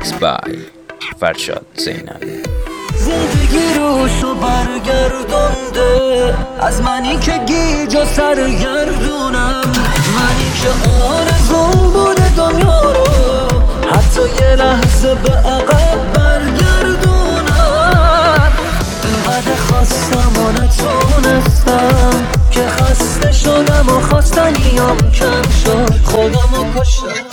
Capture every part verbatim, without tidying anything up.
Mixed by فرشاد زینبی. زندگی روشو برگردونده از منی که گیج و سرگردونم، منی که آرزون بوده دنیا رو حتی یه لحظه به عقب برگردونم. اینقدر خواستم و نتونستم که خسته شدم و خواستنیام کم شد، خودم و کشتم.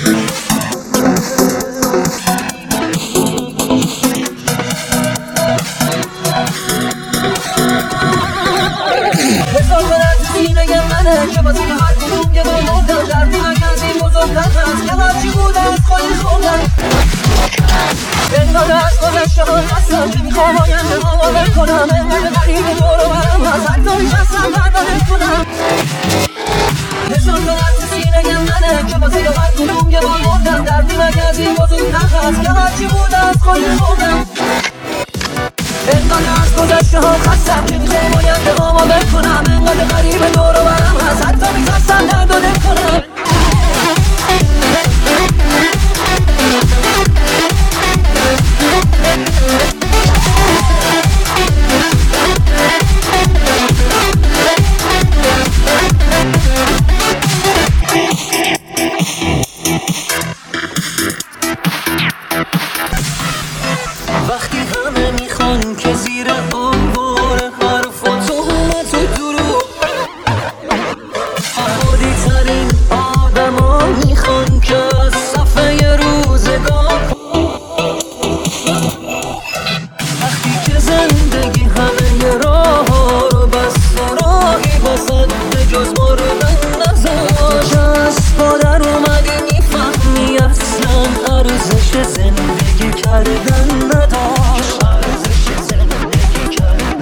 که بازی هر کدوم یه بار مردم در بودن از این بزرگتر هست که هرچی بوده از خودی خوردم. انگار از گذشته ها هستم که میخوام آینده ها باور کنم، انقدر غریب دور و برم هست حتی میشستم بردارت کنم. هزار تا از سینه منه که بازی هر کدوم یه بار مردم در بودن از این بزرگتر هست که هرچی بوده از خودی خوردم. انقدر از گذشته ها خستم که میخوام آینده ها باور کنم، انقدر غریب دور و برم هست حتی میخواستم درد و دل کنم. وقتی همه میخوان که زیر آوار حرف و تهمت و دروغ خودی ترین آدم ها میخوان که از صفحه روزگار، وقتی که زندگی همه راه ها رو بست و راهی بسد به جز مردن نزد، که از پادر اومدی میفهمی اصلا ارزش زندگی کردن نداشت. ارزش زندگی کردن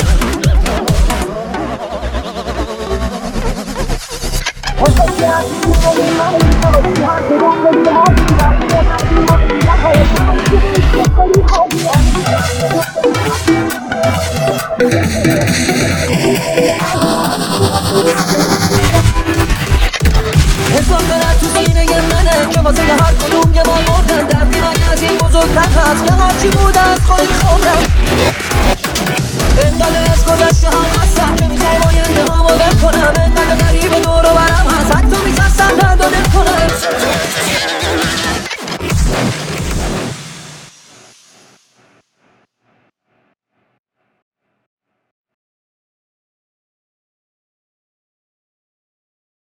حساب دارد تو سینه منه که واسه هر کدوم یه بار مردن در بیمانی از این بزرگتر هست که هرچی بوده از خودی خوردم. انقدر از گذشته هم هستم که میخوام آینده ها باور کنم، انقدر